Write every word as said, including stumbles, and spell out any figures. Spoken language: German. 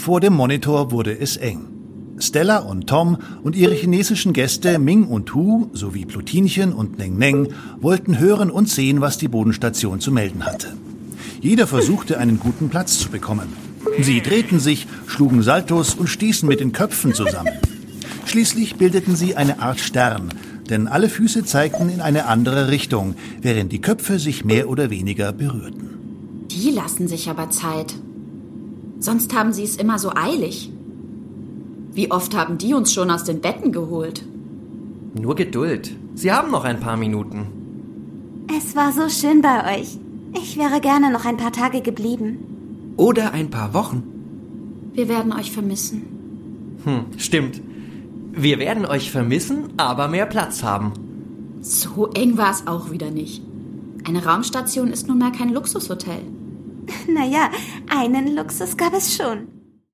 Vor dem Monitor wurde es eng. Stella und Tom und ihre chinesischen Gäste Ming und Hu sowie Plutinchen und Neng Neng wollten hören und sehen, was die Bodenstation zu melden hatte. Jeder versuchte, einen guten Platz zu bekommen. Sie drehten sich, schlugen Saltos und stießen mit den Köpfen zusammen. Schließlich bildeten sie eine Art Stern, denn alle Füße zeigten in eine andere Richtung, während die Köpfe sich mehr oder weniger berührten. Die lassen sich aber Zeit. Sonst haben sie es immer so eilig. Wie oft haben die uns schon aus den Betten geholt? Nur Geduld. Sie haben noch ein paar Minuten. Es war so schön bei euch. Ich wäre gerne noch ein paar Tage geblieben. Oder ein paar Wochen. Wir werden euch vermissen. Hm, stimmt. Wir werden euch vermissen, aber mehr Platz haben. So eng war es auch wieder nicht. Eine Raumstation ist nun mal kein Luxushotel. Naja, einen Luxus gab es schon.